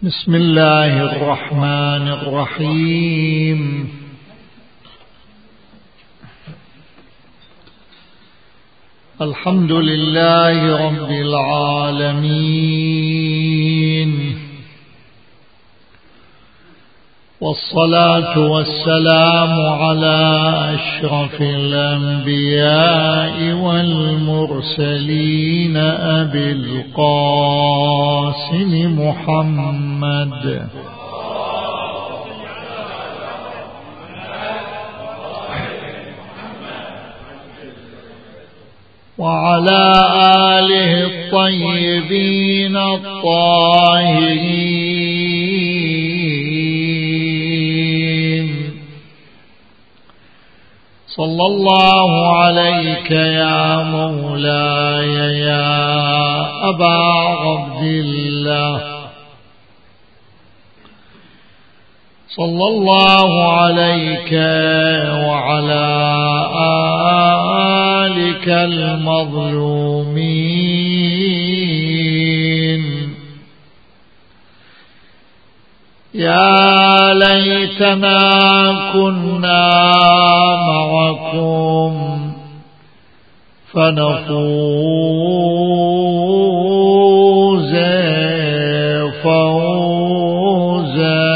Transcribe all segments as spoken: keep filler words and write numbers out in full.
بسم الله الرحمن الرحيم. الحمد لله رب العالمين، والصلاة والسلام على أشرف الأنبياء والمرسلين أبي القاسم محمد وعلى آله الطيبين الطاهرين. صلى الله عليك يا مولاي يا أبا عبد الله، صلى الله عليك وعلى آلك المظلومين. يا ليتنا كنا معكم فنفوز فوزا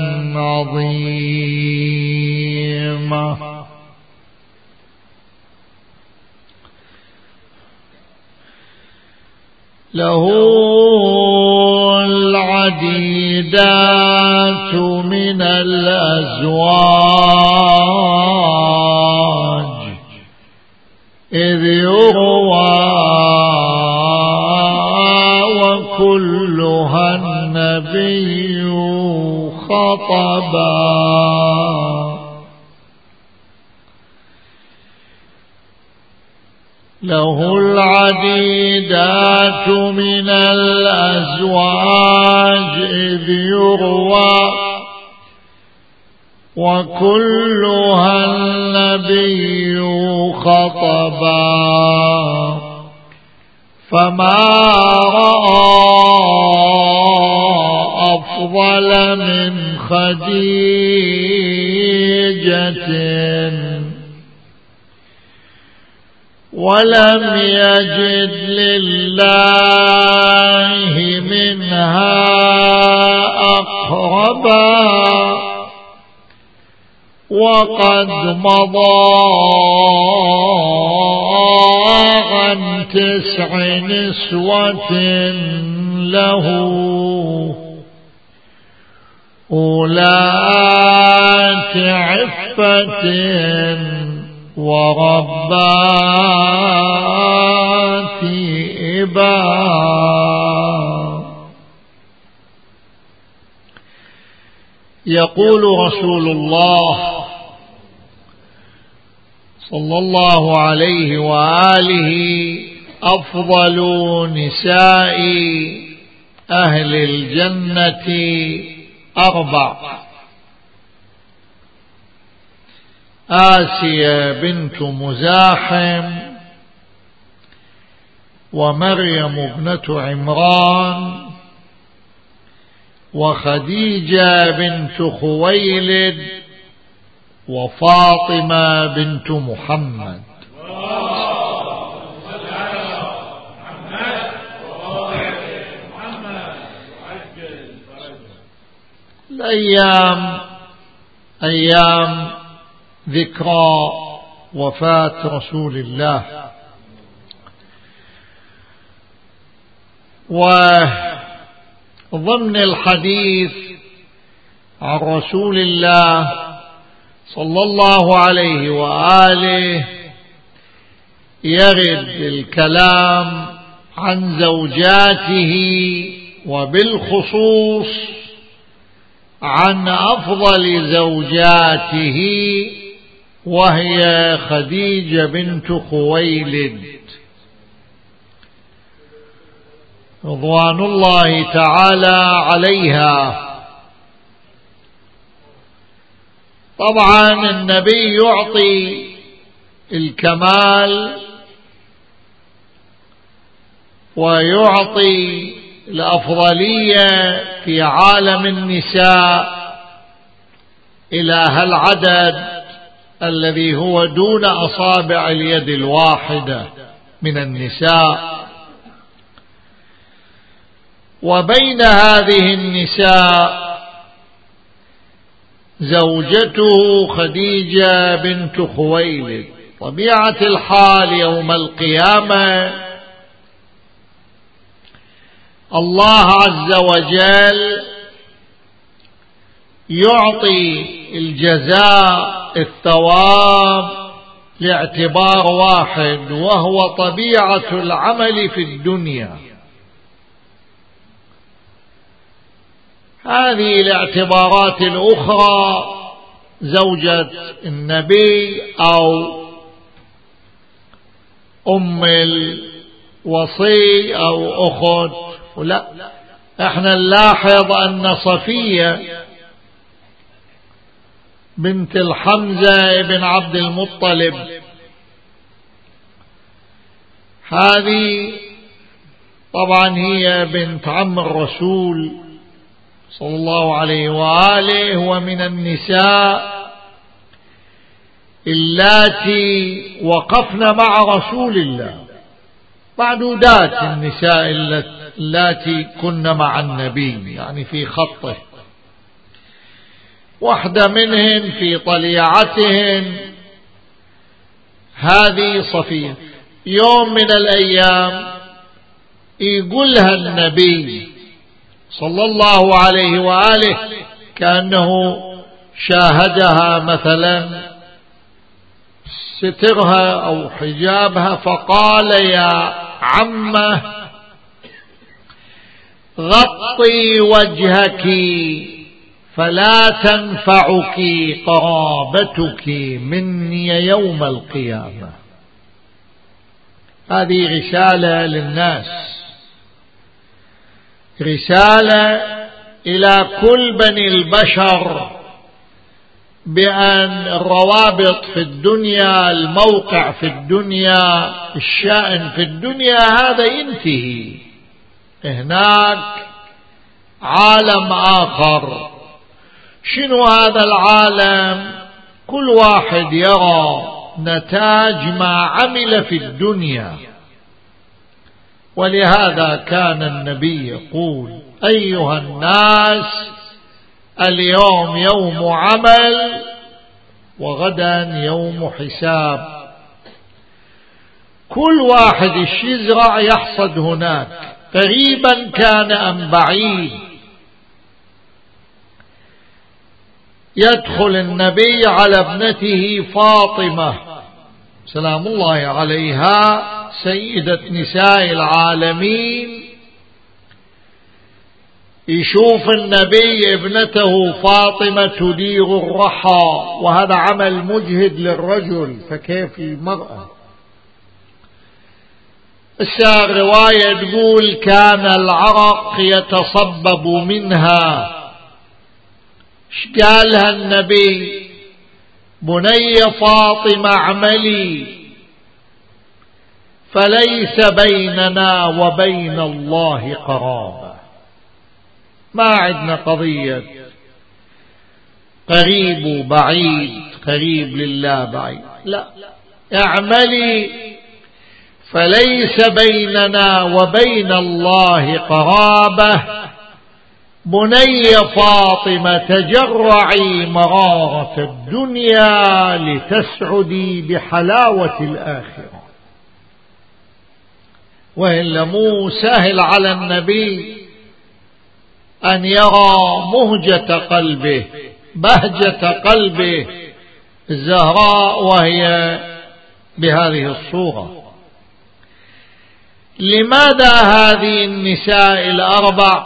عظيما. له العديدات من الأزواج إذ يروى وكلها النبي خطبا. له العديدات من الأزواج إذ يروى وكلها النبي خطبا. فما رأى أفضل من خديجة ولم يجد لله منها أقربا. وقد مضى عن تسع نسوة له أولات عفة وربات إباء. يقول رسول الله صلى الله عليه وآله: أفضل نساء أهل الجنة أربع: آسيا بنت مزاحم، ومريم ابنة عمران، وخديجة بنت خويلد، وفاطمة بنت محمد. الأيام أيام ذكرى وفاة رسول الله، وضمن الحديث عن رسول الله صلى الله عليه وآله يرد الكلام عن زوجاته، وبالخصوص عن أفضل زوجاته وهي خديجة بنت خويلد رضوان الله تعالى عليها. طبعا النبي يعطي الكمال ويعطي الأفضلية في عالم النساء إلى هالعدد الذي هو دون أصابع اليد الواحدة من النساء. وبين هذه النساء زوجته خديجة بنت خويلد. طبيعة الحال يوم القيامة الله عز وجل يعطي الجزاء الثواب لاعتبار واحد، وهو طبيعة العمل في الدنيا. هذه الاعتبارات الأخرى زوجة النبي أو أم الوصي أو أخت، لا، احنا نلاحظ أن صفية بنت الحمزة بن عبد المطلب هذه طبعا هي بنت عم الرسول صلى الله عليه وآله، ومن النساء اللاتي وقفن مع رسول الله، معدودات النساء اللاتي كن مع النبي يعني في خطه. واحدة منهن في طليعتهن هذه صفية. يوم من الأيام يقولها النبي صلى الله عليه وآله كأنه شاهدها مثلا سترها أو حجابها، فقال: يا عمه غطي وجهك فلا تنفعك قرابتك مني يوم القيامة. هذه رسالة للناس، رسالة إلى كل بني البشر بأن الروابط في الدنيا، الموقع في الدنيا، الشأن في الدنيا هذا ينتهي. هناك عالم آخر. شنو هذا العالم؟ كل واحد يرى نتاج ما عمل في الدنيا. ولهذا كان النبي يقول: أيها الناس اليوم يوم عمل وغدا يوم حساب. كل واحد ايش يزرع يحصد هناك، قريبا كان أم بعيد. يدخل النبي على ابنته فاطمة سلام الله عليها سيدة نساء العالمين، يشوف النبي ابنته فاطمة تدير الرحى، وهذا عمل مجهد للرجل، فكيف المرأة؟ الرواية تقول: كان العرق يتصبب منها. ايش قالها النبي؟ بني فاطمة اعملي فليس بيننا وبين الله قرابة. ما عندنا قضية قريب وبعيد، قريب لله بعيد، لا، اعملي فليس بيننا وبين الله قرابة. بني فاطمة تجرعي مرارة الدنيا لتسعدي بحلاوة الآخرة. وإلا مو سهل على النبي أن يرى مهجة قلبه، بهجة قلبه الزهراء وهي بهذه الصورة. لماذا هذه النساء الأربع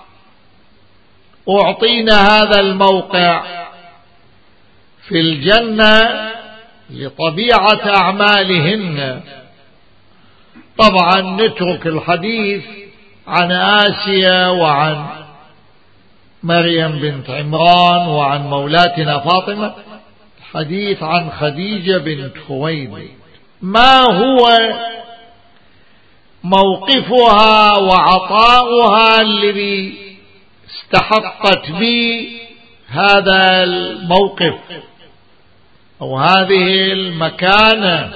أعطينا هذا الموقع في الجنة؟ لطبيعة أعمالهن. طبعا نترك الحديث عن آسيا وعن مريم بنت عمران وعن مولاتنا فاطمة، الحديث عن خديجة بنت خويلد. ما هو موقفها وعطاؤها الذي استحقت به هذا الموقف أو هذه المكانة.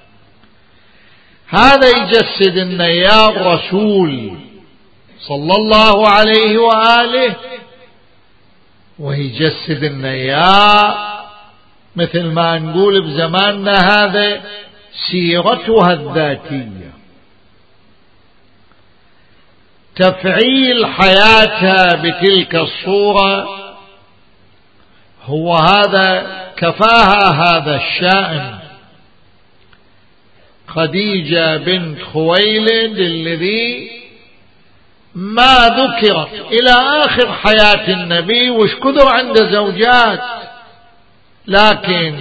هذا يجسد أن يا الرسول صلى الله عليه وآله، ويجسد أن يا مثل ما نقول بزماننا هذا سيرتها الذاتية، تفعيل حياتها بتلك الصورة هو هذا كفاها هذا الشأن. خديجة بنت خويلد الذي ما ذكرت إلى آخر حياة النبي، وش كثر عنده زوجات، لكن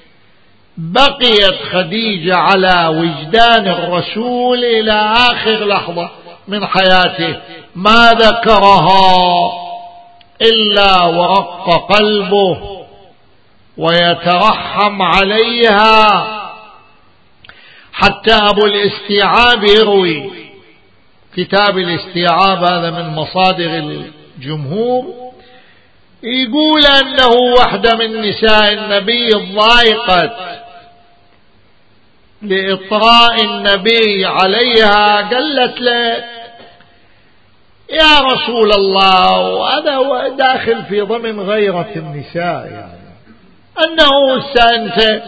بقيت خديجة على وجدان الرسول إلى آخر لحظة من حياته، ما ذكرها إلا ورق قلبه ويترحم عليها. حتى أبو الاستيعاب يروي، كتاب الاستيعاب هذا من مصادر الجمهور، يقول أنه واحدة من نساء النبي ضايقت لإطراء النبي عليها، قالت له يا رسول الله، وهذا داخل في ضمن غيرة النساء، يعني أنه سأنت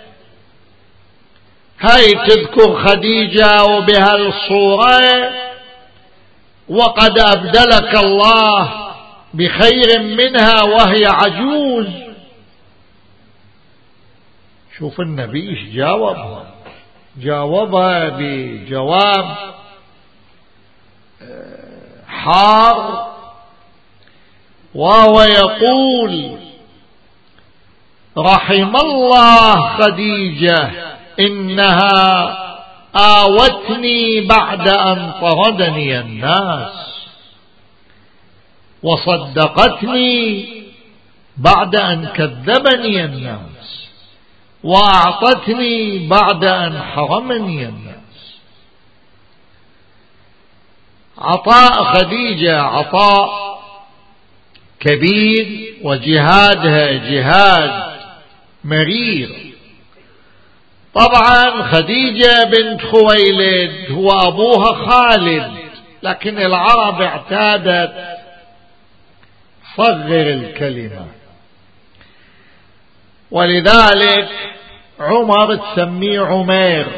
هاي تذكر خديجة وبهالصورة وقد أبدلك الله بخير منها وهي عجوز. شوف النبي ايش جاوبها، جاوبها بجواب حار، وهو يقول رحم الله خديجة إنها آوتني بعد أن طردني الناس، وصدقتني بعد أن كذبني الناس، وأعطتني بعد أن حرمني الناس. عطاء خديجة عطاء كبير، وجهادها جهاد مرير. طبعا خديجة بنت خويلد هو أبوها خالد، لكن العرب اعتادت صغر الكلمة، ولذلك عمر تسميه عمير،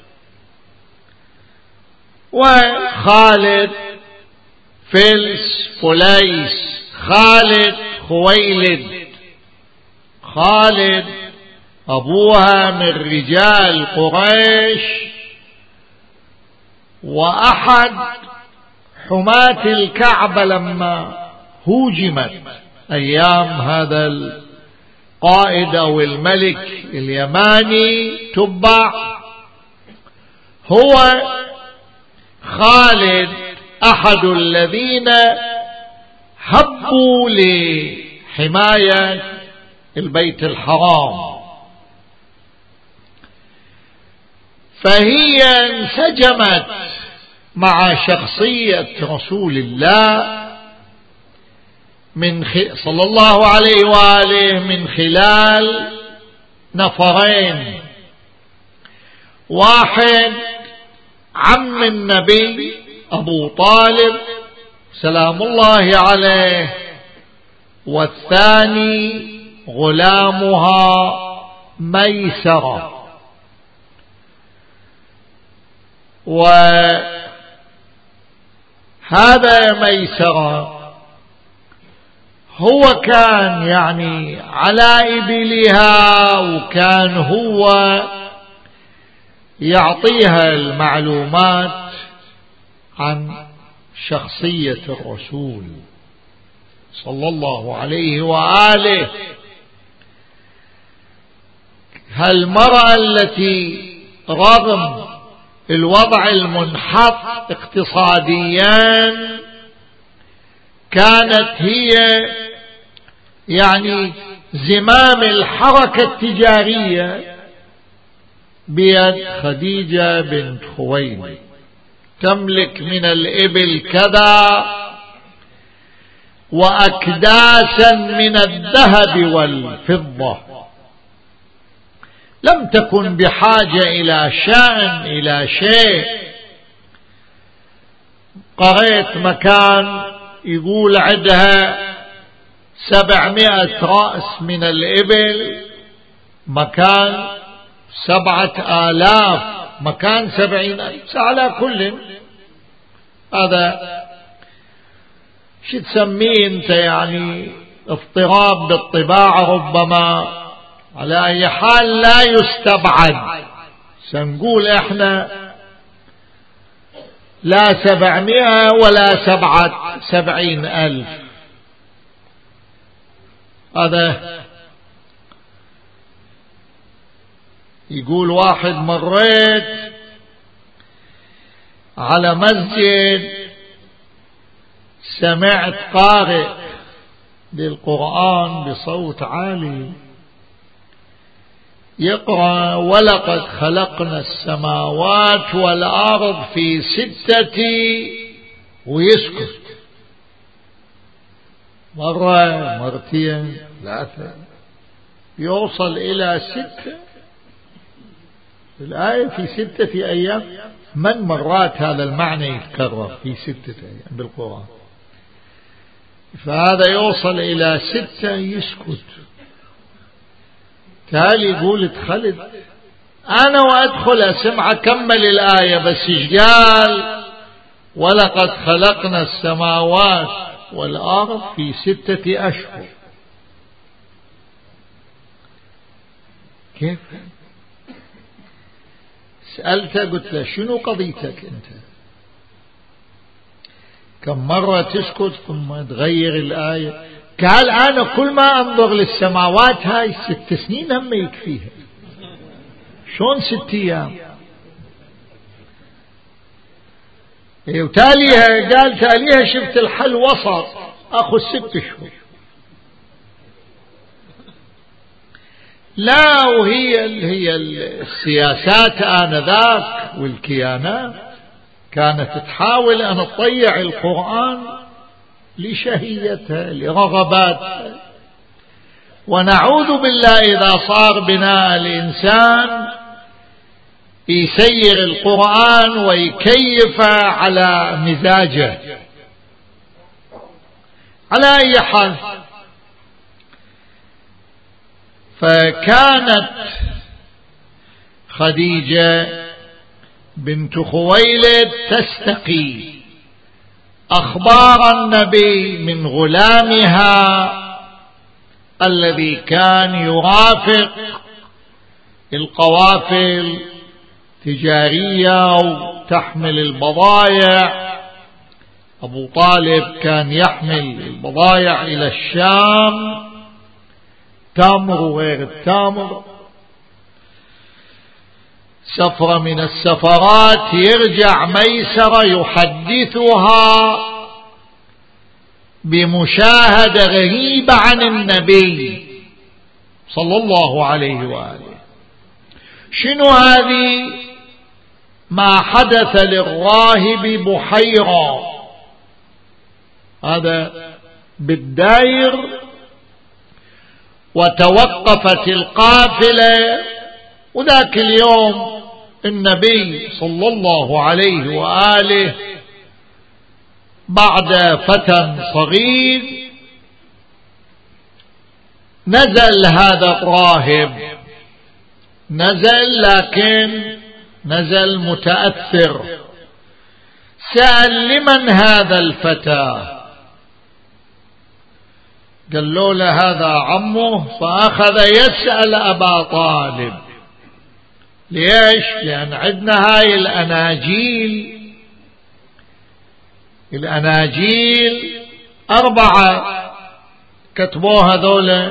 وخالد فلس فليس، خالد خويلد. خالد أبوها من رجال قريش، وأحد حماة الكعبة لما هوجمت أيام هذا القائد أو الملك اليماني تبع. هو خالد أحد الذين هبوا لحماية البيت الحرام، فهي انسجمت مع شخصية رسول الله من خ... صلى الله عليه وآله من خلال نفرين. واحد عم النبي أبو طالب سلام الله عليه، والثاني غلامها ميسرة. وهذا ميسرة هو كان يعني على إبلها، وكان هو يعطيها المعلومات عن شخصية الرسول صلى الله عليه وآله. هالمرأة التي رغم الوضع المنحط اقتصاديا كانت هي يعني زمام الحركة التجارية بيد خديجة بنت خويلد. تملك من الإبل كذا وأكداسا من الذهب والفضة. لم تكن بحاجة إلى شأن إلى شيء. قريت مكان يقول عندها سبعمائة رأس من الإبل، مكان سبعة آلاف، مكان سبعين ألف. على كل هذا شو تسميه أنت، يعني اضطراب بالطباع ربما. على أي حال لا يستبعد، سنقول إحنا لا سبعمائة ولا سبعة سبعين ألف. هذا يقول واحد مريت على مسجد سمعت قارئ للقرآن بصوت عالي يقرأ ولقد خلقنا السماوات والأرض في ستة، ويسكت مرة مرتين ثلاثة يوصل إلى ستة. الآية في ستة أيام، من مرات هذا المعنى يتكرر في ستة أيام بالقرآن، فهذا يوصل إلى ستة يسكت. تالي يقول دخلت أنا وأدخل أسمع كمل الآية، بس إيش قال؟ ولقد خلقنا السماوات والأرض في ستة أشهر. كيف؟ سألته قلت له شنو قضيتك أنت؟ كم مرة تسكت ثم تغير الآية؟ قال أنا كل ما أنظر للسماوات هاي ست سنين هم يكفيها، شون ست أيام؟ إيه وتاليها قال تاليها شفت الحل وسط أخذ ست شهور. لا، وهي هي السياسات آنذاك والكيانات كانت تحاول أن تطيع القرآن لشهيتها لرغباتها. ونعوذ بالله إذا صار بناء الإنسان يسير القرآن ويكيف على مزاجه. على أي حال، فكانت خديجة بنت خويلد تستقي أخبار النبي من غلامها الذي كان يرافق القوافل تجارية وتحمل البضائع. أبو طالب كان يحمل البضائع إلى الشام، تمر وغير التمر. سفرة من السفرات يرجع ميسرة يحدثها بمشاهدة غريبة عن النبي صلى الله عليه وآله. شنو هذه؟ ما حدث للراهب بحيرة، هذا بالداير، وتوقفت القافلة، وذاك اليوم النبي صلى الله عليه وآله بعد فتى صغير نزل هذا الراهب، نزل لكن نزل متأثر. سأل لمن هذا الفتى؟ قالوا له هذا عمه. فأخذ يسأل أبا طالب. ليش؟ لأن عندنا هاي الأناجيل، الأناجيل أربعة كتبوها ذولا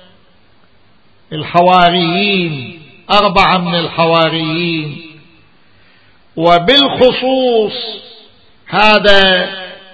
الحواريين، أربعة من الحواريين، وبالخصوص هذا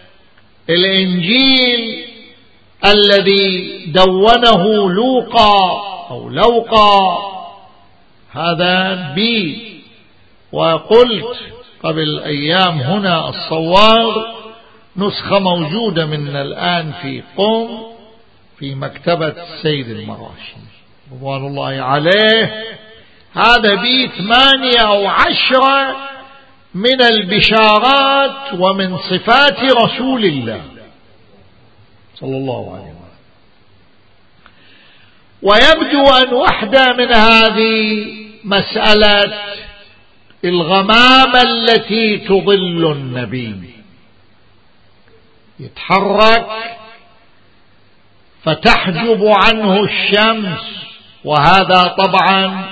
الإنجيل الذي دونه لوقا أو لوقا، هذا بي. وقلت قبل أيام هنا الصوار نسخة موجودة من الآن في قم في مكتبة سيد المراشي رضوان الله عليه. هذا بي ثمانية أو عشرة من البشارات ومن صفات رسول الله صلى الله عليه وسلم. ويبدو أن واحدة من هذه مسألة الغمامة التي تظل النبي، يتحرك فتحجب عنه الشمس، وهذا طبعا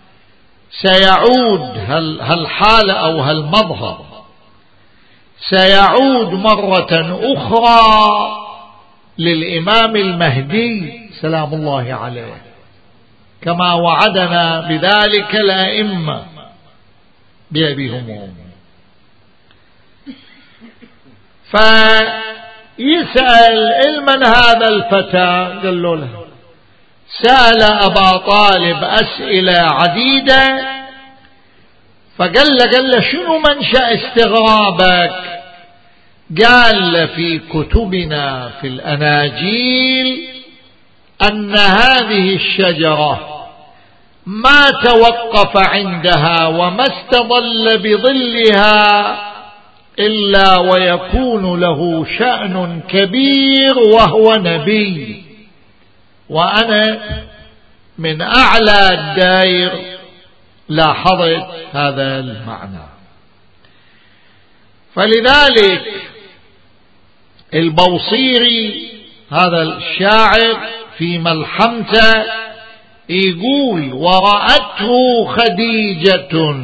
سيعود هالحالة أو هالمظهر سيعود مرة أخرى للإمام المهدي سلام الله عليه كما وعدنا بذلك الأئمة بأبيهم. فيسأل من هذا الفتى؟ قال له سأل أبا طالب أسئلة عديدة، فقال له قال له شنو منشأ استغرابك؟ قال في كتبنا في الأناجيل أن هذه الشجرة ما توقف عندها وما استظل بظلها إلا ويكون له شأن كبير وهو نبي، وأنا من أعلى الدائر لاحظت هذا المعنى. فلذلك البوصيري هذا الشاعر في ملحمته يقول ورأته خديجة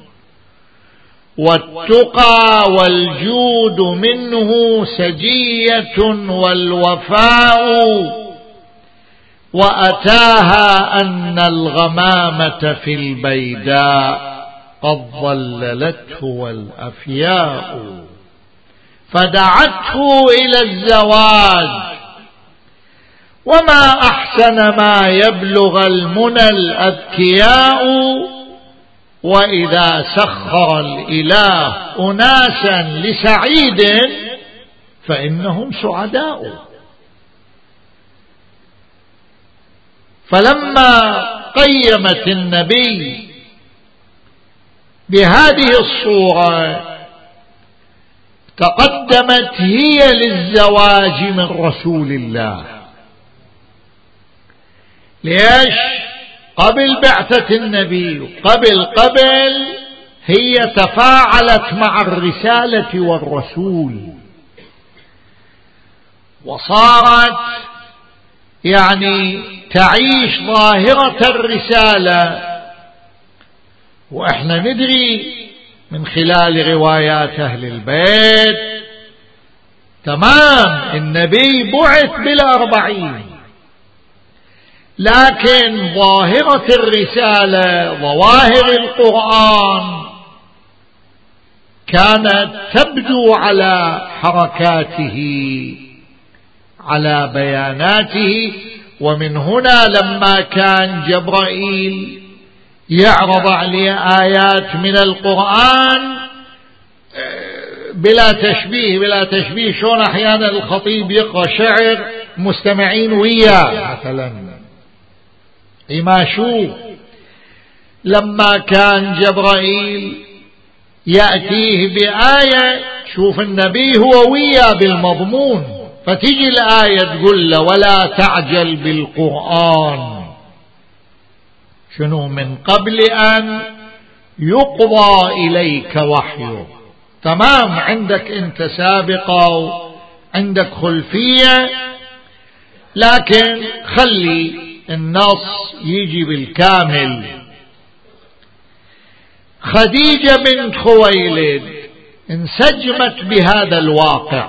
والتقى والجود منه سجية والوفاء، وأتاها أن الغمامة في البيداء قد ظللته والأفياء، فدعته إلى الزواج وما أحسن ما يبلغ المنى الأذكياء، وإذا سخر الإله أناسا لسعيد فإنهم سعداء. فلما قيمت النبي بهذه الصورة تقدمت هي للزواج من رسول الله. ليش؟ قبل بعثة النبي قبل قبل هي تفاعلت مع الرسالة والرسول، وصارت يعني تعيش ظاهرة الرسالة. وإحنا ندري من خلال روايات أهل البيت تمام النبي بعث بالأربعين، لكن ظاهرة الرسالة ظواهر القرآن كانت تبدو على حركاته على بياناته. ومن هنا لما كان جبرائيل يعرض عليه آيات من القرآن بلا تشبيه بلا تشبيه، شون أحيانا الخطيب يقرأ شعر مستمعين وياه مثلا إما شو، لما كان جبرائيل يأتيه بآية شوف النبي هو وياه بالمضمون، فتجي الآية تقول له ولا تعجل بالقرآن شنو من قبل أن يقضى إليك وحيه. تمام عندك أنت سابقة عندك خلفية، لكن خلي النص يجي بالكامل. خديجة بنت خويلد انسجمت بهذا الواقع،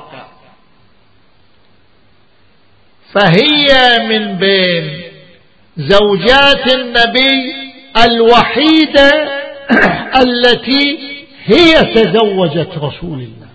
فهي من بين زوجات النبي الوحيدة التي هي تزوجت رسول الله.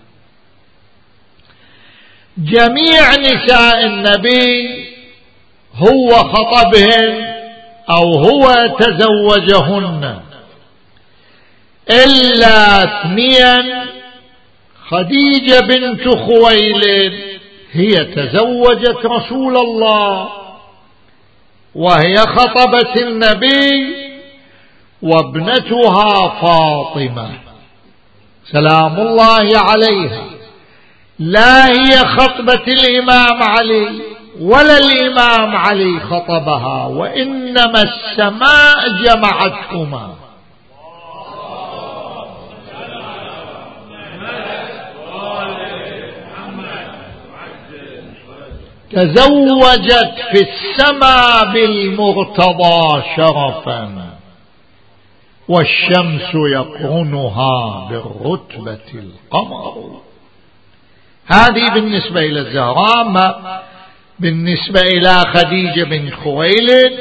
جميع نساء النبي هو خطبهن أو هو تزوجهن، إلا اثنين. خديجة بنت خويلد هي تزوجت رسول الله وهي خطبة النبي، وابنتها فاطمة سلام الله عليها لا هي خطبة الإمام علي ولا الإمام علي خطبها، وإنما السماء جمعتهما. تزوجت في السماء بالمرتضى شرفا، والشمس يقرنها بالرتبة القمر. هذه بالنسبة إلى الزهراء. ما بالنسبة إلى خديجة بن خويلد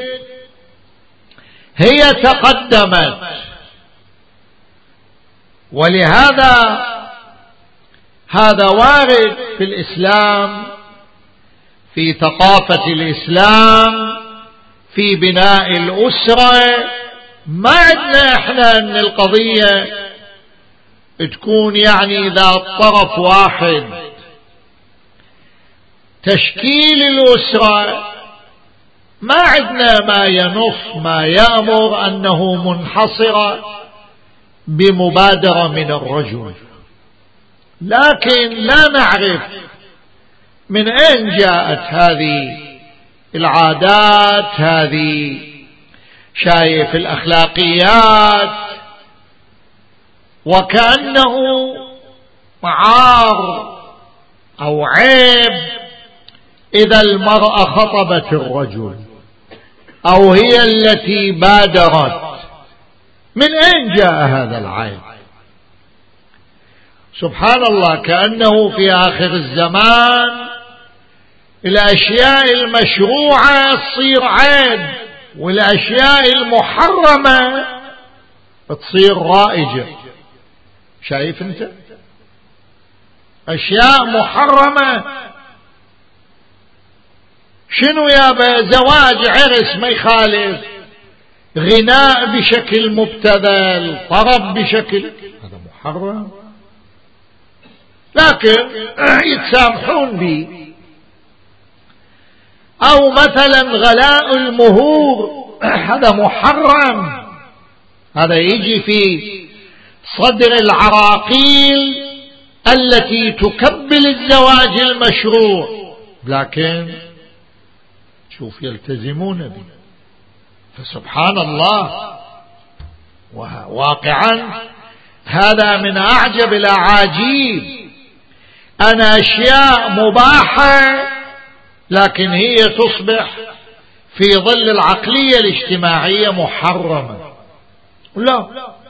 هي تقدمت، ولهذا هذا وارد في الإسلام، في ثقافة الإسلام، في بناء الأسرة. ما عندنا احنا ان القضية تكون يعني ذات طرف واحد. تشكيل الأسرة ما عندنا ما ينص ما يأمر أنه منحصرة بمبادرة من الرجل، لكن لا نعرف من أين جاءت هذه العادات، هذه شايف الأخلاقيات، وكأنه معار أو عيب إذا المرأة خطبت الرجل أو هي التي بادرت. من أين جاء هذا العيب؟ سبحان الله، كأنه في آخر الزمان الأشياء المشروعة تصير عيب، والأشياء المحرمة تصير رائجة. شايف أنت أشياء محرمة، شنو يابا؟ زواج عرس ما يخالف، غناء بشكل مبتذل، طرب بشكل، هذا محرم، لكن يتسامحون به. أو مثلا غلاء المهور، هذا محرم، هذا يجي في صدر العراقيل التي تكبل الزواج المشروع، لكن شوف يلتزمون به. فسبحان الله، واقعا هذا من أعجب الأعاجيب، أن أشياء مباحة لكن هي تصبح في ظل العقلية الاجتماعية محرمة. لا،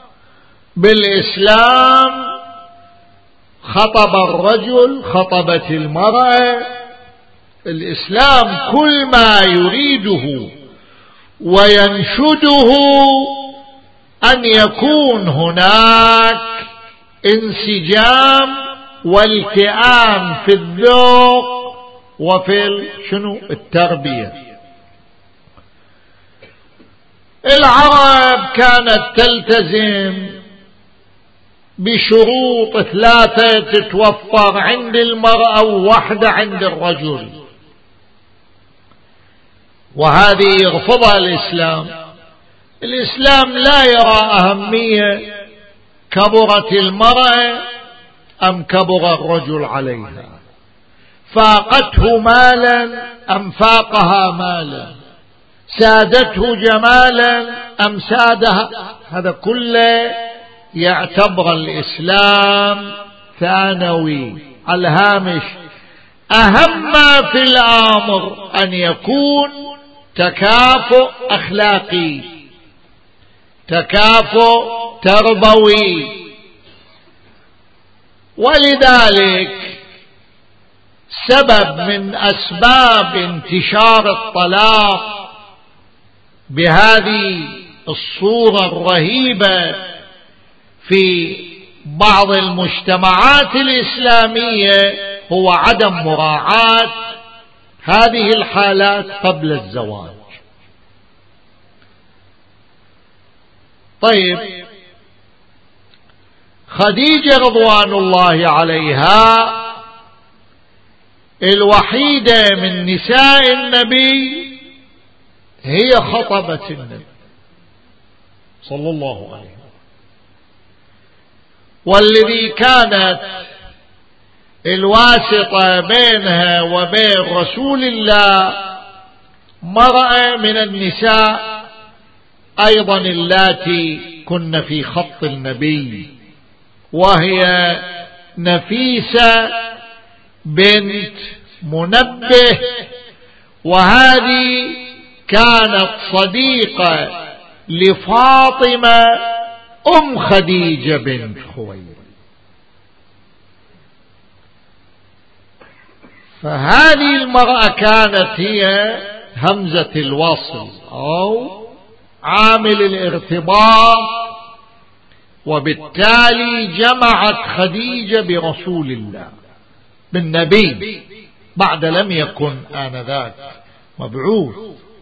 بالإسلام خطب الرجل، خطبت المرأة. الإسلام كل ما يريده وينشده أن يكون هناك انسجام والتئام في الذوق وفي شنو التربية. العرب كانت تلتزم بشروط ثلاثة تتوفر عند المرأة وواحدة عند الرجل، وهذه يرفضها الإسلام. الإسلام لا يرى أهمية كبرت المرأة أم كبر الرجل عليها، فاقته مالا أم فاقها مالا، سادته جمالا أم سادها، هذا كله يعتبر الإسلام ثانوي على الهامش. أهم ما في الأمر أن يكون تكافؤ أخلاقي، تكافؤ تربوي. ولذلك سبب من أسباب انتشار الطلاق بهذه الصورة الرهيبة في بعض المجتمعات الإسلامية هو عدم مراعاة هذه الحالات قبل الزواج. طيب، خديجة رضوان الله عليها الوحيدة من نساء النبي هي خطبة النبي صلى الله عليه وسلم، والذي كانت الواسطة بينها وبين رسول الله مرأة من النساء أيضا اللاتي كن في خط النبي، وهي نفيسة بنت منبه، وهذه كانت صديقة لفاطمة أم خديجة بنت خويلد. فهذه المرأة كانت هي همزة الوصل أو عامل الارتباط، وبالتالي جمعت خديجة برسول الله بالنبي بعد لم يكن آنذاك مبعوث.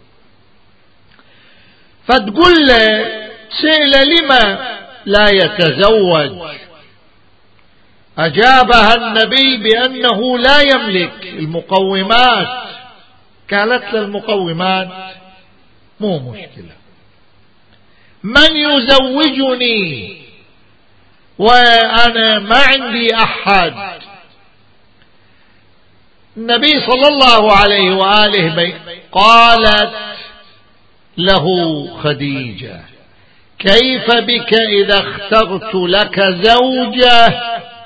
فتقول له سئل لما لا يتزوج، أجابها النبي بأنه لا يملك المقومات. قالت للمقومات مو مشكلة، من يزوجني وأنا ما عندي أحد؟ النبي صلى الله عليه وآله قالت له خديجة كيف بك إذا اخترت لك زوجة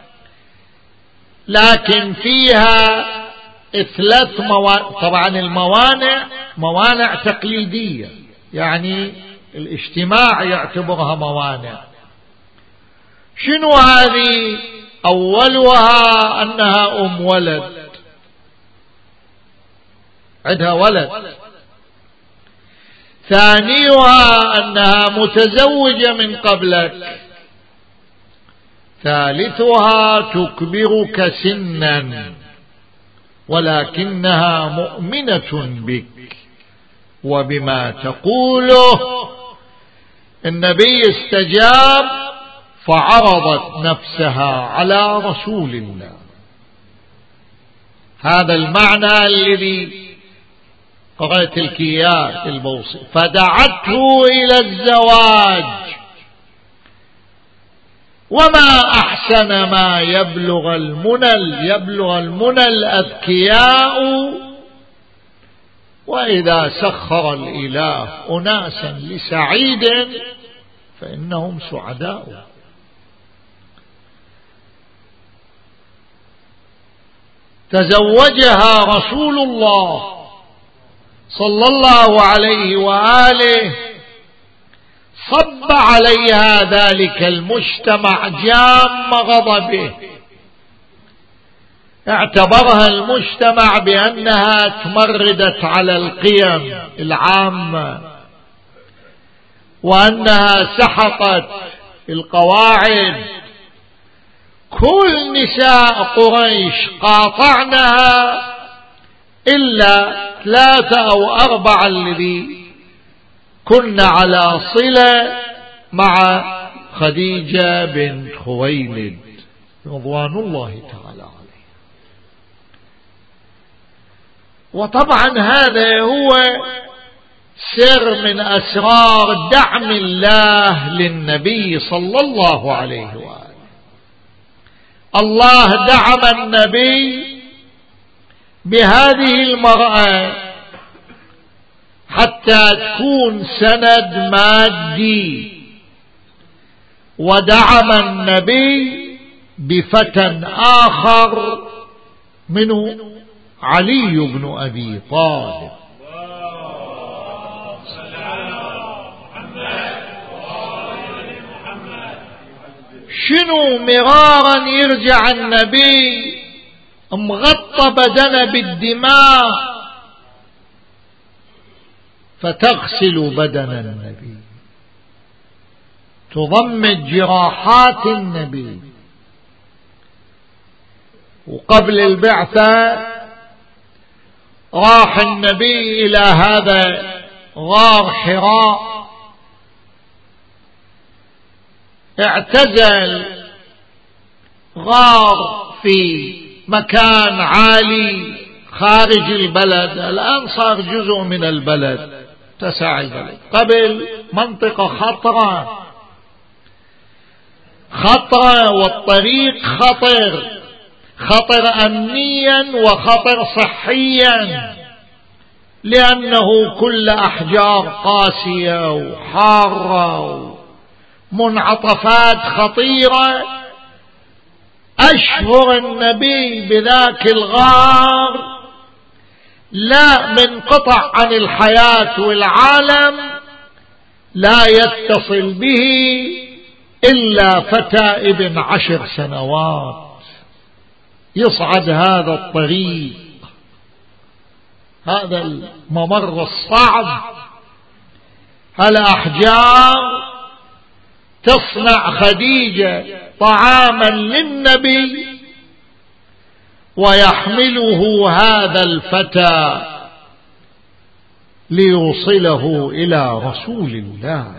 لكن فيها ثلاث موانع. طبعا الموانع موانع تقليدية، يعني الاجتماع يعتبرها موانع. شنو هذه؟ أولها أنها أم ولد، عندها ولد. ثانيها أنها متزوجة من قبلك. ثالثها تكبرك سنا ولكنها مؤمنة بك وبما تقوله. النبي استجاب فعرضت نفسها على رسول الله. هذا المعنى الذي قرأت الكيات البوصي. فدعته إلى الزواج، وما أحسن ما يبلغ المنى يبلغ المنى الأذكياء، وإذا سخر الإله أناسا لسعيد فإنهم سعداء. تزوجها رسول الله صلى الله عليه وآله، صب عليها ذلك المجتمع جام غضبه. اعتبرها المجتمع بأنها تمردت على القيم العامة، وأنها سحقت القواعد. كل نساء قريش قاطعنها إلا ثلاثة أو أربعة الذي كنا على صلة مع خديجة بنت خويلد رضوان الله تعالى عليه. وطبعا هذا هو سر من أسرار دعم الله للنبي صلى الله عليه وآله. الله دعم النبي بهذه المرأة حتى تكون سند مادي، ودعم النبي بفتى آخر منه علي بن أبي طالب. شنو مرارا يرجع النبي مغطى بدنه بالدماء فتغسل بدن النبي، تضمد جراحات النبي. وقبل البعثة راح النبي إلى هذا غار حراء، اعتزل غار في مكان عالي خارج البلد، الآن صار جزء من البلد، تسع البلد. قبل منطقة خطرة خطرة، والطريق خطر، خطر أمنيا وخطر صحيا، لأنه كل أحجار قاسية وحارة ومنعطفات خطيرة. أشهر النبي بذاك الغار لا من قطع عن الحياة والعالم لا يتصل به إلا فتى ابن عشر سنوات يصعد هذا الطريق، هذا الممر الصعب. الأحجار تصنع خديجة طعاما للنبي، ويحمله هذا الفتى ليوصله إلى رسول الله،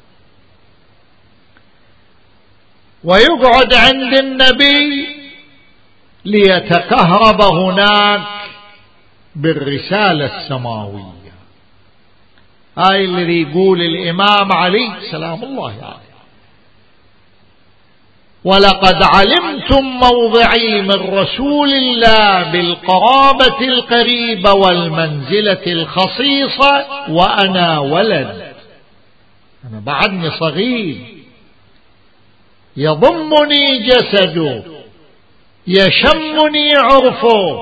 ويقعد عند النبي ليتكهرب هناك بالرسالة السماوية. هاي اللي يقول الإمام علي سلام الله عليه: ولقد علمتم موضعي من رسول الله بالقرابة القريبة والمنزلة الخصيصة وأنا ولد، أنا بعدني صغير، يضمني جسده، يشمني عرفه،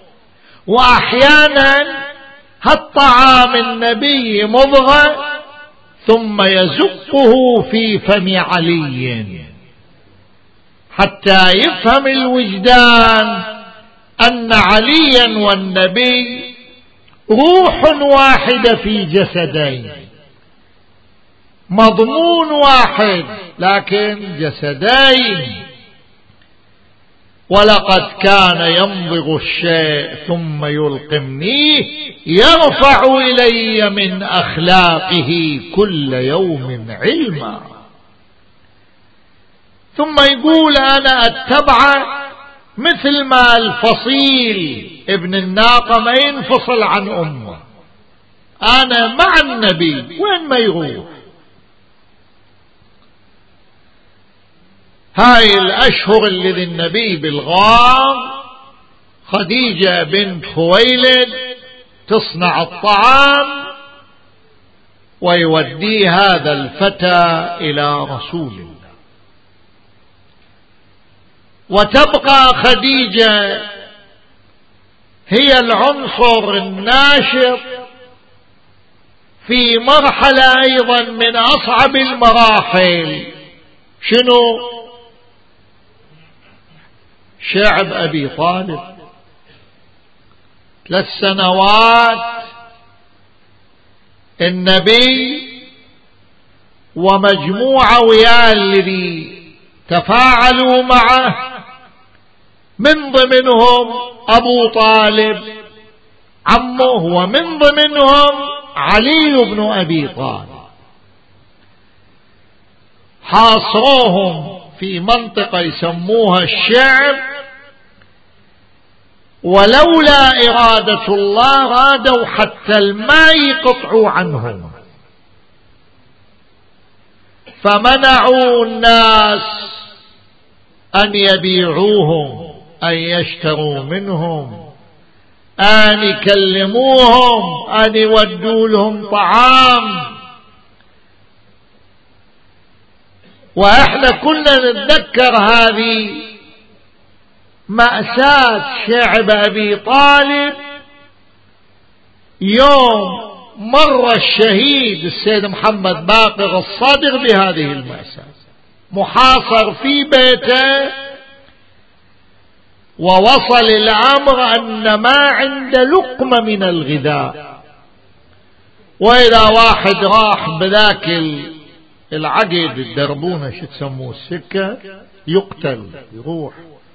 وأحيانا هالطعام النبي مضغة ثم يزقه في فم علي حتى يفهم الوجدان أن عليا والنبي روح واحدة في جسدين، مضمون واحد لكن جسدين. ولقد كان يمضغ الشيء ثم يلقمنيه يرفع إلي من أخلاقه كل يوم علما. ثم يقول: أنا أتبعه مثل ما الفصيل ابن الناقة ما ينفصل عن أمه، أنا مع النبي وين ما يروح. هاي الأشهر اللي ذي النبي بالغار، خديجة بنت خويلد تصنع الطعام ويودي هذا الفتى إلى رسول الله. وتبقى خديجة هي العنصر الناشط في مرحلة أيضا من أصعب المراحل. شنو؟ شعب أبي طالب. ثلاث سنوات النبي ومجموعة وياه الذي تفاعلوا معه، من ضمنهم أبو طالب عمه، ومن ضمنهم علي بن أبي طالب، حاصروهم في منطقة يسموها الشعب، ولولا إرادة الله رادوا حتى الماء يقطعوا عنهم، فمنعوا الناس أن يبيعوهم، أن يشتروا منهم، أن يكلموهم، أن يودوا لهم طعام. وإحنا كنا نتذكر هذه مأساة شعب أبي طالب يوم مر الشهيد السيد محمد باقر الصادق بهذه المأساة، محاصر في بيته، ووصل الأمر أن ما عنده لقمة من الغذاء، وإذا واحد راح بذاك العقد الدربونة شو تسموه السكة يقتل يروح.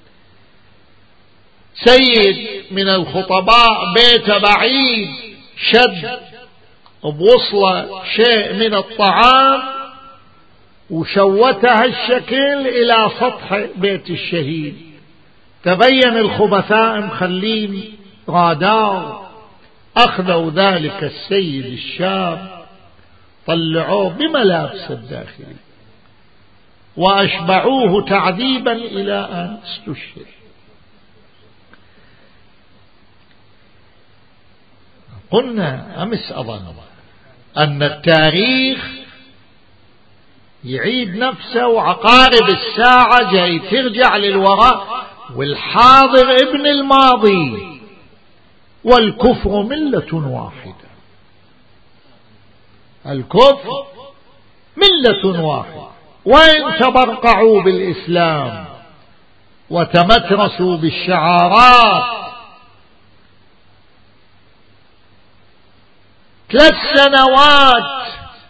سيد من الخطباء بيته بعيد، شد بوصله شيء من الطعام وشوتها الشكل إلى سطح بيت الشهيد، تبين الخبثاء مخلين رادار، أخذوا ذلك السيد الشاب طلعوه بملابس الداخلي وأشبعوه تعذيبا إلى أن استشهد. قلنا أمس أظن أن التاريخ يعيد نفسه وعقارب الساعة جاي ترجع للوراء، والحاضر ابن الماضي، والكفر ملة واحدة. الكفر ملة واحدة، وإن تبرقعوا بالإسلام وتمترسوا بالشعارات. ثلاث سنوات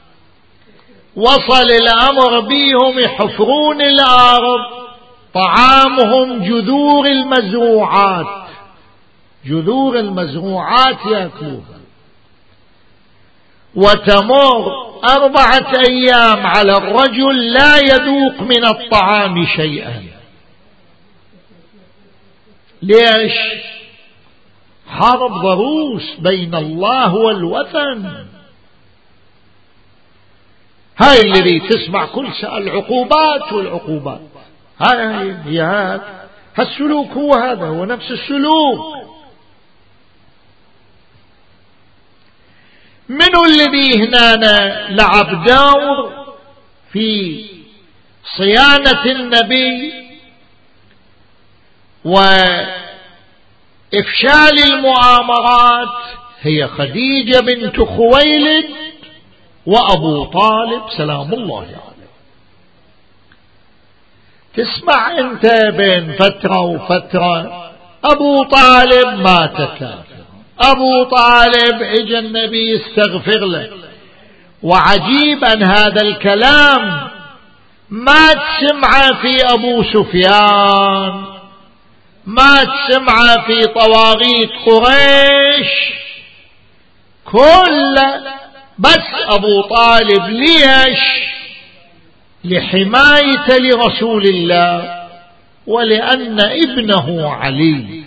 وصل الأمر بيهم يحفرون الأرض، طعامهم جذور المزروعات، جذور المزروعات يأكلوها، وتمر أربعة أيام على الرجل لا يذوق من الطعام شيئا. ليش؟ حرب ضروس بين الله والوثن. هاي الذي تسمع كل سأل العقوبات والعقوبات، هاي هي هذا هالسلوك، هو هذا هو نفس السلوك. منو الذي هنا لعب دور في صيانة النبي وإفشال المؤامرات؟ هي خديجة بنت خويلد وأبو طالب سلام الله عليه. تسمع أنت بين فترة وفترة أبو طالب مات كافر، أبو طالب إجا النبي يستغفر له. وعجيب أن هذا الكلام ما تسمع في أبو سفيان، ما تسمع في طواغيت قريش، كل بس أبو طالب. ليش؟ لحماية لرسول الله، ولأن ابنه علي.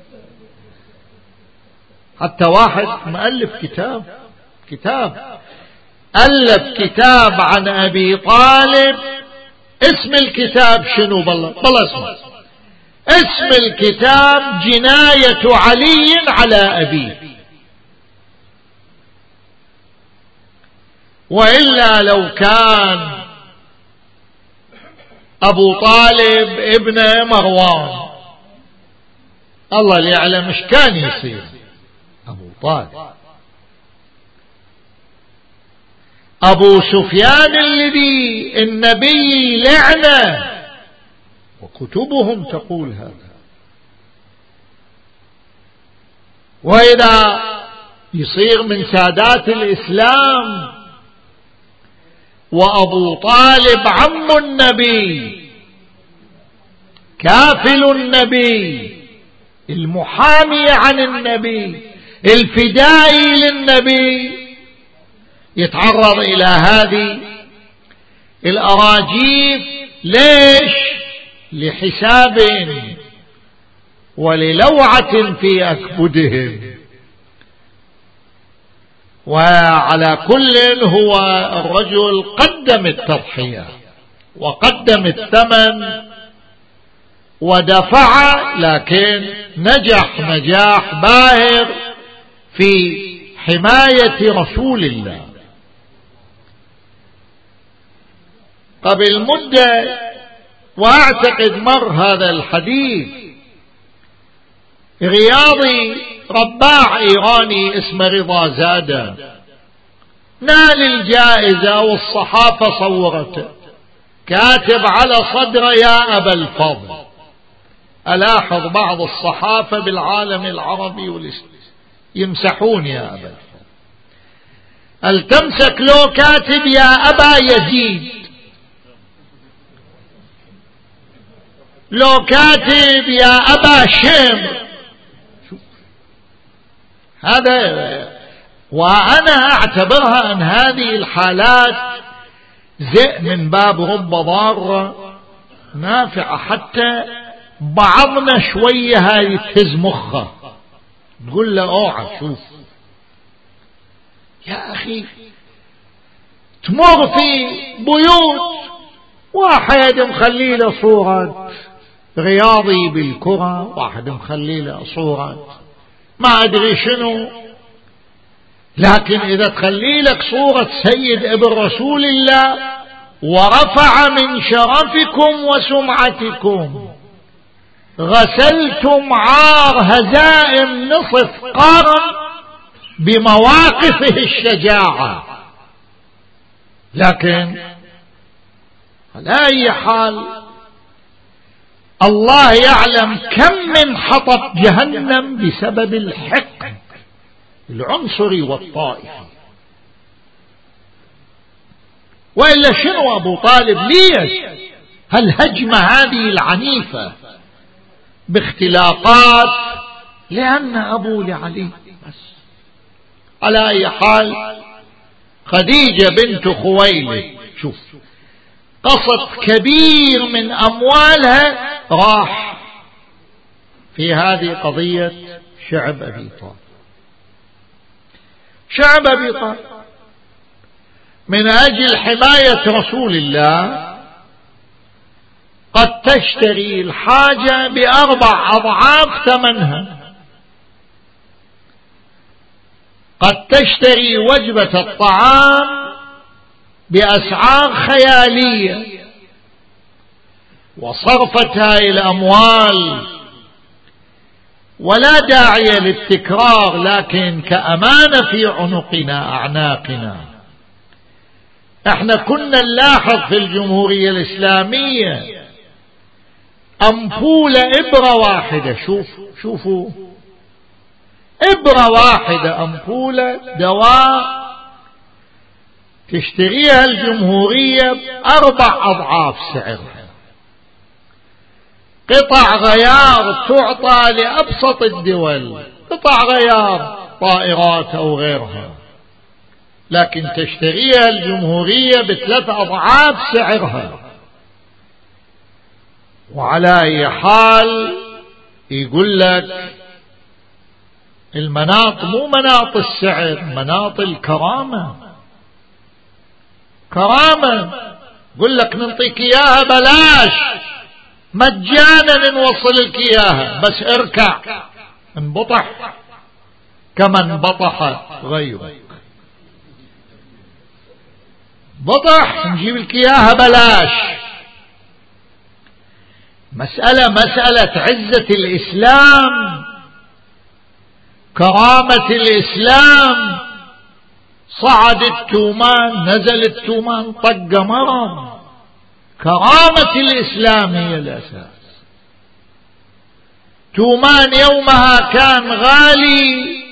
حتى واحد مؤلف كتاب كتاب ألف كتاب عن أبي طالب، اسم الكتاب شنو؟ بالله بالله اسمه، اسم الكتاب جناية علي على أبيه. وإلا لو كان أبو طالب ابن مروان، الله اللي يعلم ايش كان يصير أبو طالب. أبو سفيان الذي النبي لعنه وكتبهم تقول هذا. وإذا يصير من سادات الإسلام وأبو طالب عم النبي، كافل النبي، المحامي عن النبي، الفدائي للنبي، يتعرض إلى هذه الأراجيف. ليش؟ لحساب وللوعة في أكبدهم. وعلى كل هو الرجل قدم التضحية وقدم الثمن ودفع، لكن نجح نجاح باهر في حماية رسول الله. قبل مدة، وأعتقد مر هذا الحديث، رياضي رباع إيراني اسمه رضا زادة نال الجائزة والصحافة صورته كاتب على صدره يا أبا الفضل. ألاحظ بعض الصحافة بالعالم العربي والإسلامي يمسحون يا أبا الفضل. هل تمسك لو كاتب يا أبا يزيد، لو كاتب يا أبا شمر، هذا. وأنا أعتبرها أن هذه الحالات زئ من باب رب ضارة نافعة، حتى بعضنا شوية هاي تهز مخه، تقول له اوعى شوف يا أخي، تمر في بيوت واحد مخلي له صورة رياضي بالكرة، واحد مخلي له صورة ما أدري شنو، لكن إذا تخلي لك صورة سيد ابن رسول الله ورفع من شرفكم وسمعتكم، غسلتم عار هزائم نصف قرن بمواقفه الشجاعة. لكن على أي حال الله يعلم كم من حطب جهنم بسبب الحقد العنصري والطائفي. وإلا شنو أبو طالب ليش هالهجمة هذه العنيفة باختلاقات؟ لأن أبو لعلي بس. على أي حال خديجة بنت خويلد شوف قسط كبير من أموالها راح في هذه قضية شعب أبي طالب. شعب أبي طالب من أجل حماية رسول الله قد تشتري الحاجة بأربع أضعاف ثمنها، قد تشتري وجبة الطعام بأسعار خيالية، وصرفت هاي الأموال ولا داعي للتكرار لكن كأمانة في عنقنا أعناقنا. احنا كنا نلاحظ في الجمهورية الإسلامية أمبولة إبرة واحدة، شوف شوفوا إبرة واحدة أمبولة دواء تشتريها الجمهورية بأربع أضعاف سعرها، قطع غيار تعطى لأبسط الدول، قطع غيار طائرات أو غيرها، لكن تشتريها الجمهورية بثلاث أضعاف سعرها. وعلى أي حال يقول لك المناط مو مناط السعر، مناط الكرامة، كرامة. يقول لك ننطيك إياها بلاش مجانا نوصل لك إياها، بس اركع انبطح كما انبطح غيرك، بطح نجيب لك إياها بلاش. مسألة مسألة عزة الإسلام، كرامة الإسلام. صعد التومان نزل التومان طق مرض، كرامة الإسلام هي الأساس. تومان يومها كان غالي،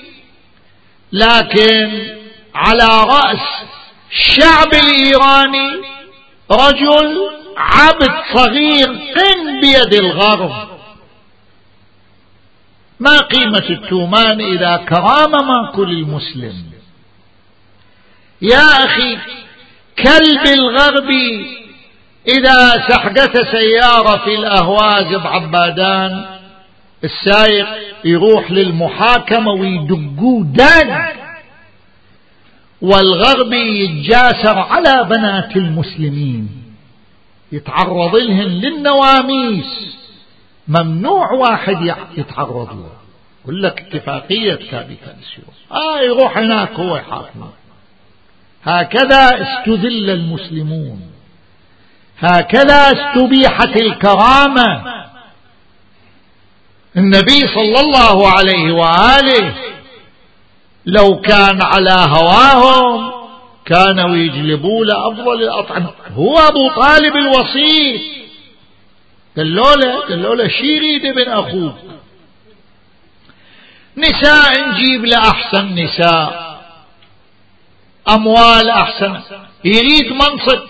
لكن على رأس الشعب الإيراني رجل عبد صغير قن بيد الغرب. ما قيمة التومان إذا كرامة ما كل المسلم؟ يا أخي كلب الغربي إذا سحقت سيارة في الأهواز بعبادان السائق يروح للمحاكمة ويدقوا دق، والغربي يتجاسر على بنات المسلمين يتعرض لهن للنواميس، ممنوع واحد يتعرض له. يقول لك اتفاقية كابيتالسيوم آه يروح هناك هو يحاكمه. هكذا استذل المسلمون، هكذا استبيحت الكرامة. النبي صلى الله عليه وآله لو كان على هواهم كانوا يجلبوا له أفضل الأطعمة. هو أبو طالب الوسيط قالوا له قالوا له شي يريد ابن أخوك؟ نساء نجيب له أحسن نساء، أموال أحسن، يريد منصب.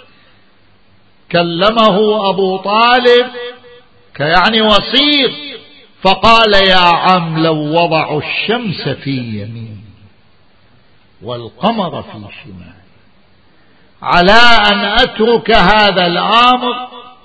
كلمه أبو طالب كيعني وسيط فقال يا عم لو وضعوا الشمس في يمين والقمر في شمال على أن أترك هذا الأمر.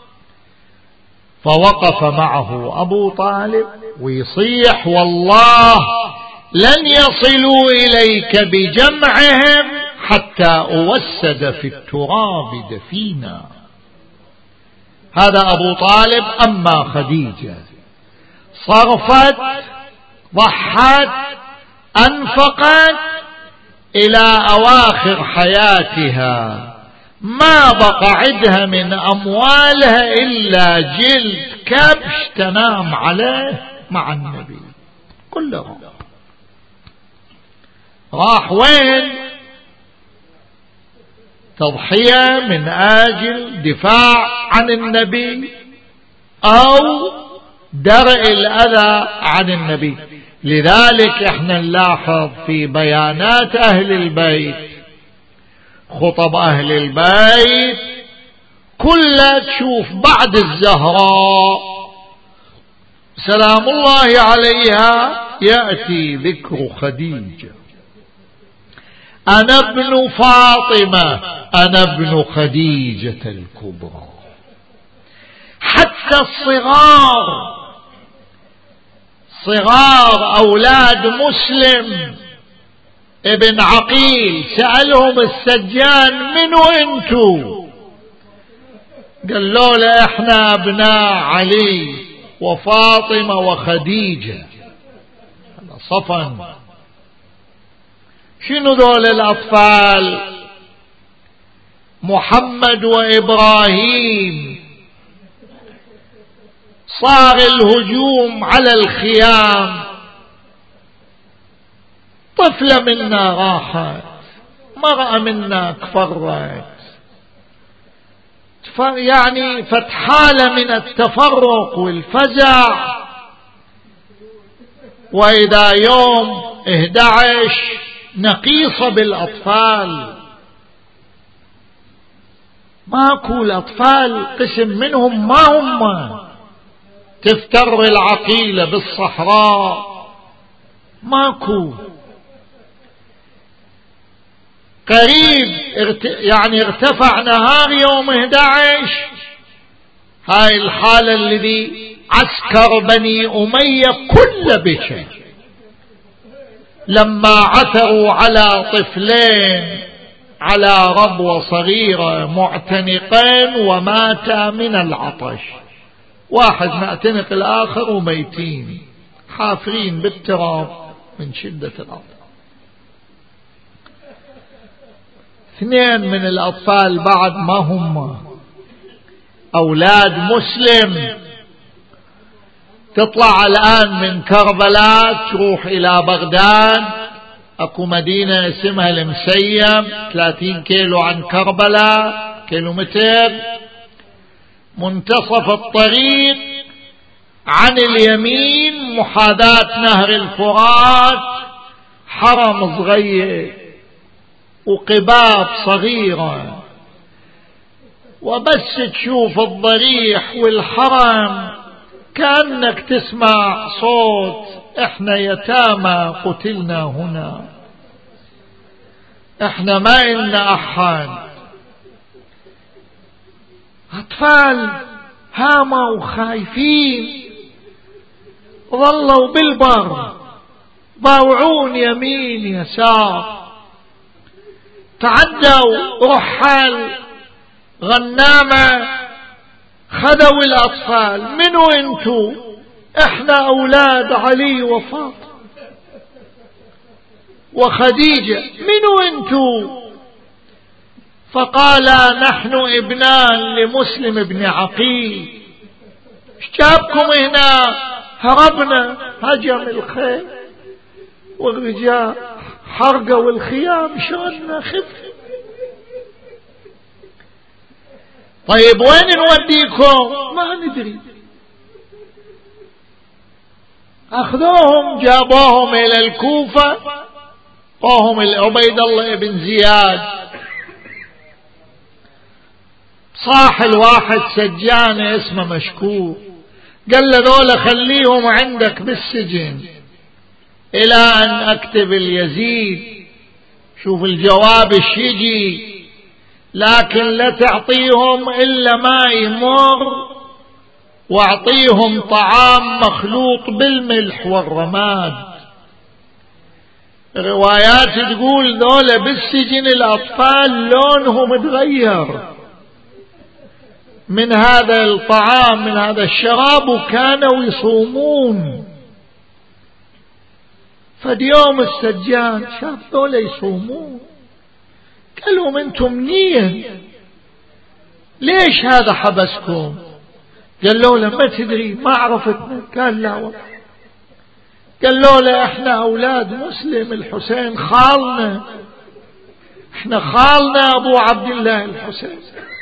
فوقف معه أبو طالب ويصيح: والله لن يصلوا إليك بجمعهم حتى أوسد في التراب دفينا. هذا أبو طالب. أما خديجة صرفت، ضحت، أنفقت إلى أواخر حياتها، ما بقى عندها من أموالها إلا جلد كبش تنام عليه مع النبي كله. راح وين؟ تضحية من أجل دفاع عن النبي أو درء الأذى عن النبي. لذلك احنا نلاحظ في بيانات أهل البيت، خطب أهل البيت كلها تشوف بعد الزهراء سلام الله عليها يأتي ذكر خديجة: أنا ابن فاطمة، أنا ابن خديجة الكبرى. حتى الصغار، صغار أولاد مسلم ابن عقيل، سألهم السجان: منو انتو؟ قالوا له: احنا ابناء علي وفاطمة وخديجة. هذا صفن. شنو دول الأطفال؟ محمد وإبراهيم. صار الهجوم على الخيام، طفلة منا راحت، مرأة منا كفرت، يعني فتحالة من التفرق والفزع. وإذا يوم إحدى عشر نقيصة بالأطفال، ماكو الأطفال قسم منهم ما هم، تفتر العقيلة بالصحراء ماكو. قريب يعني ارتفع نهار يوم إحدى عشر، هاي الحالة الذي عسكر بني أمية كل بشر لما عثروا على طفلين على ربوة صغيرة معتنقين وماتا من العطش، واحد معتنق الآخر وميتين حافرين بالتراب من شدة العطش. اثنين من الأطفال بعد ما هم أولاد مسلم. تطلع الآن من كربلاء تروح إلى بغداد، أكو مدينة اسمها المسيم ثلاثين كيلو عن كربلاء، كيلو متر. منتصف الطريق عن اليمين محاذاة نهر الفرات حرم صغير وقباب صغيرة، وبس تشوف الضريح والحرم كأنك تسمع صوت: احنا يتامى قتلنا هنا، احنا ما إلنا أحد. أطفال هامة وخايفين، ظلوا بالبر ضاوعون يمين يسار. تعدوا رحال غنامة خذوا الأطفال: منو انتو؟ احنا أولاد علي وفاطمة وخديجة، منو انتو؟ فقالا: نحن ابنان لمسلم بن عقيل، اشجابكم هنا؟ هربنا، هجم الخيل والرجال حرقوا الخيام، شغلنا خف. طيب وين نوديكم؟ ما ندري. أخذوهم جابوهم إلى الكوفة، وهم عبيد الله بن زياد. صاح الواحد سجانة اسمه مشكور، قال له: ذولا خليهم عندك بالسجن إلى أن أكتب اليزيد، شوف الجواب ايش يجي. لكن لا تعطيهم إلا ما يمر، واعطيهم طعام مخلوط بالملح والرماد. روايات تقول ذولا بالسجن الأطفال لونهم تغير من هذا الطعام من هذا الشراب، وكانوا يصومون. فاليوم السجان شاف ذولا يصومون، قالوا من انتم منين؟ ليش هذا حبسكم؟ قالوا له ما تدري ما عرفتنا. قال لا والله. قالوا له احنا اولاد مسلم الحسين خالنا، احنا خالنا ابو عبد الله الحسين.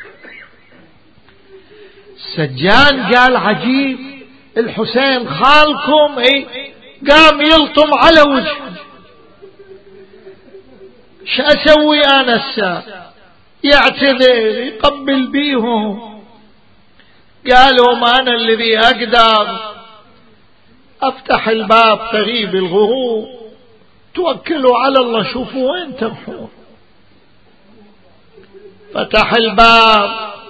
السجان قال عجيب، الحسين خالكم؟ اي. قام يلطم على وجهه، شو اسوي انا الساعة؟ يعتذر يقبل بيهم. قالوا ما انا الذي اقدر افتح الباب قريب الغروب، توكلوا على الله شوفوا وين تروحون. فتح الباب،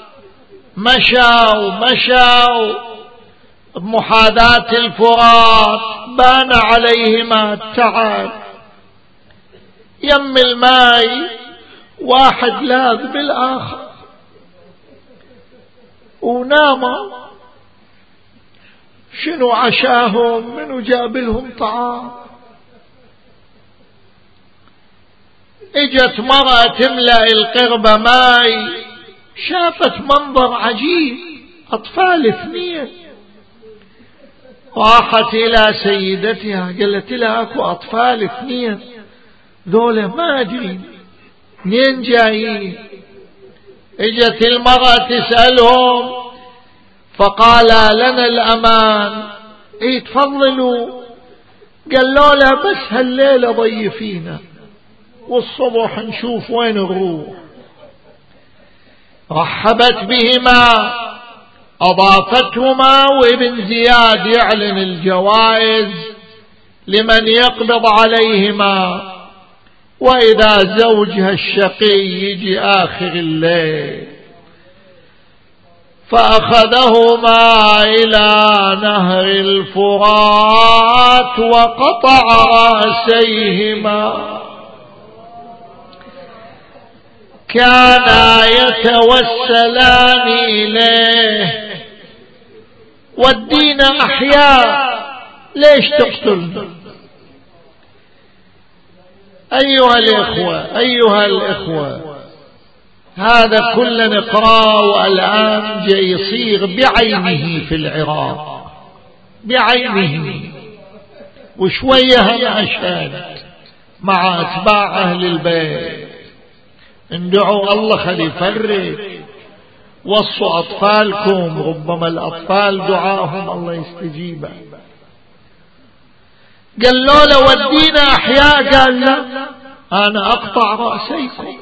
مشوا مشوا بمحاذاة الفرات، بان عليهما التعب. يم الماي واحد لاذ بالآخر وناموا. شنو عشاهم؟ منو جاب لهم طعام؟ اجت مرأة تملأ القربة ماي، شافت منظر عجيب، أطفال اثنين. راحت إلى سيدتها قالت لها اكو أطفال اثنين، ذولا ما أدري منين جايين. اجت المرأة تسألهم، فقال لنا الأمان. اي تفضلوا. قالوا لها بس هالليلة ضيفينا والصبح نشوف وين نروح. رحبت بهما، أضافتهما، وابن زياد يعلن الجوائز لمن يقبض عليهما. وإذا زوجها الشقي يجي آخر الليل، فأخذهما إلى نهر الفرات وقطع رأسيهما. كانا يتوسلان إليه، والدين أحياء، ليش تقتلنا؟ أيها الإخوة أيها الإخوة هذا كل نقرأه الآن جاي يصير بعينه في العراق، بعينه. وشوية هم أشهد مع أتباع أهل البيت، اندعوا الله خلي يفرج. وصوا أطفالكم، ربما الأطفال دعاهم الله يستجيبه. قال له لو ودينا أحياء، قال لا أنا أقطع رأسيكم.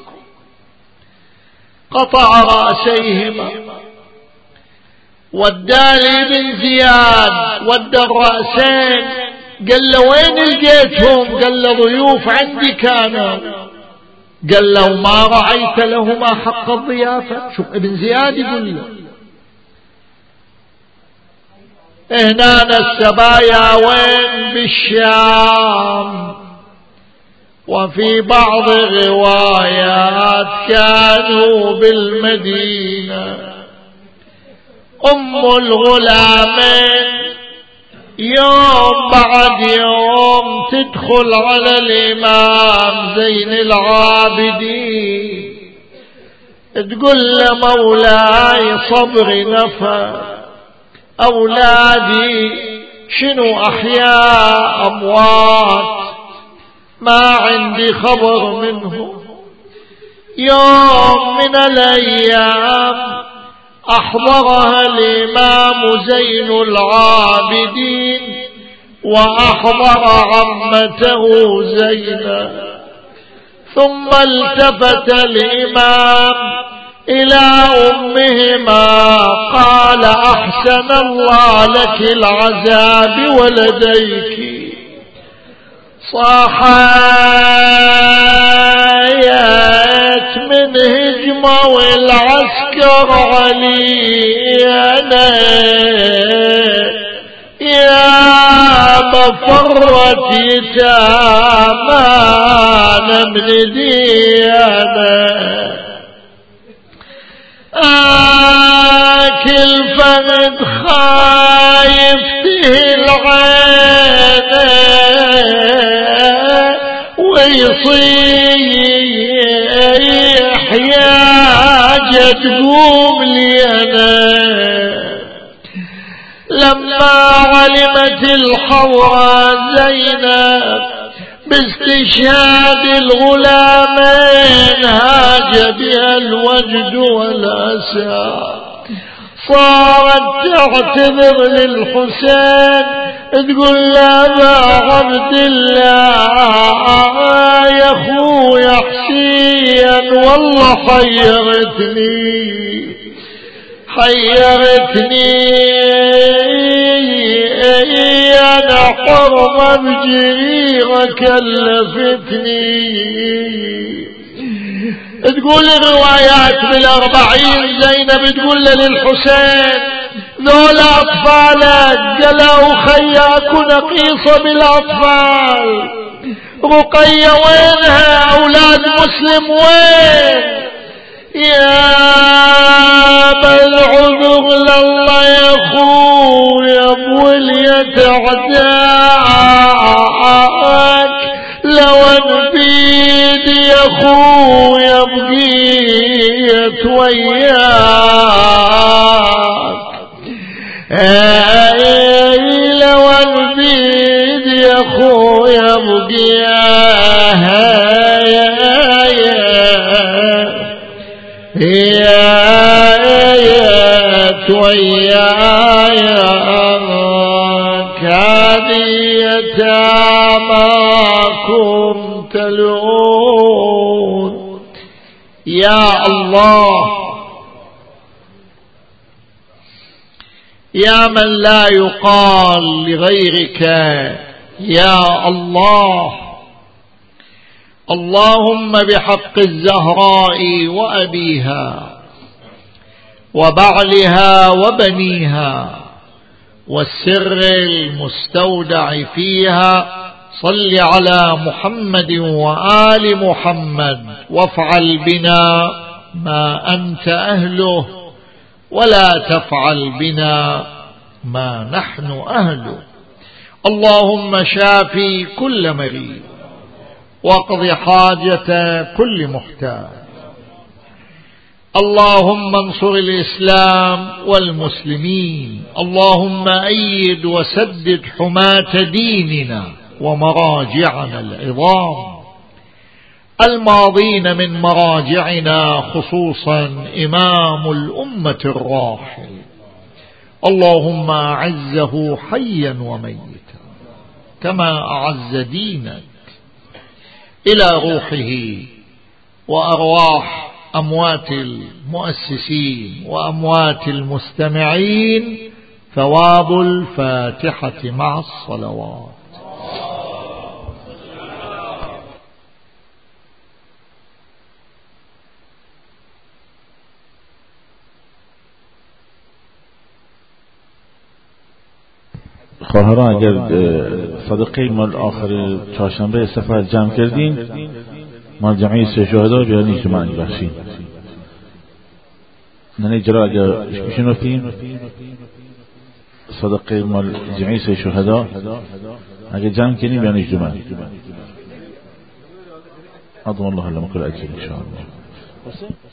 قطع رأسيهما. ودالي بن زياد ودى الرأسين. قال له وين لقيتهم؟ قال له ضيوف عندي كانوا. قال له ما رعيت لهما حق الضيافة؟ شوف ابن زياد يقول له هنا السبايا وين؟ بالشام. وفي بعض الروايات كانوا بالمدينة. أم الغلامين يوم بعد يوم تدخل على الإمام زين العابدين تقول له مولاي صبري نفى، أولادي شنو أحياء أموات ما عندي خبر منهم. يوم من الأيام أحضرها الإمام زين العابدين وأحضر عمته زينب، ثم التفت الإمام إلى أمهما قال أحسن الله لك العزاء بولديك. صاحت من هجمة والعسكر علينا يا مفرة يتامانا من ديانا آكل فقد خايف تهل عينه ويصيح يا جد قوم لي أنا لما علمت الحورة زينب باستشهاد الغلامين هاج بها الوجد والأسى صارت تعتذر للحسين تقول لا ما عبد الله يا اخويا حسين والله حيرتني حيرتني انا حرمة بجريرة كلفتني. تقول الروايات بالاربعين زينب تقول للحسين ذول اطفالك قالوا خياك نقيصة بالاطفال رقية وينها اولاد مسلم وين يا بالعذر لله يا اخويا بولية عداك لو انفيد يا اخويا بقيت وياك لو انفيد يا اخويا بقيت يا ويايا هذه يتاماكم تلون. يا الله يا من لا يقال لغيرك يا الله اللهم بحق الزهراء وأبيها وبعلها وبنيها والسر المستودع فيها صل على محمد وآل محمد وافعل بنا ما أنت أهله ولا تفعل بنا ما نحن أهله. اللهم شافي كل مريض واقض حاجة كل محتاج. اللهم انصر الإسلام والمسلمين. اللهم أيد وسدد حماة ديننا ومراجعنا العظام الماضين من مراجعنا خصوصا إمام الأمة الراحل. اللهم أعزه حيا وميتا كما أعز دينك إلى روحه وأرواح أموات المؤسسين وأموات المستمعين ثواب الفاتحة مع الصلوات. خواهران اگر صدقه مال آخر چهارشنبه سفر جمع کردین مال جمعی سه شهدا بیانی جمعی بخشین ننه جرا اگر بشنوتیم صدقه مال جمعی سه شهدا اگر جمع کنیم بیانی جمعی اضمن الله لما كل أجل إن شاء الله.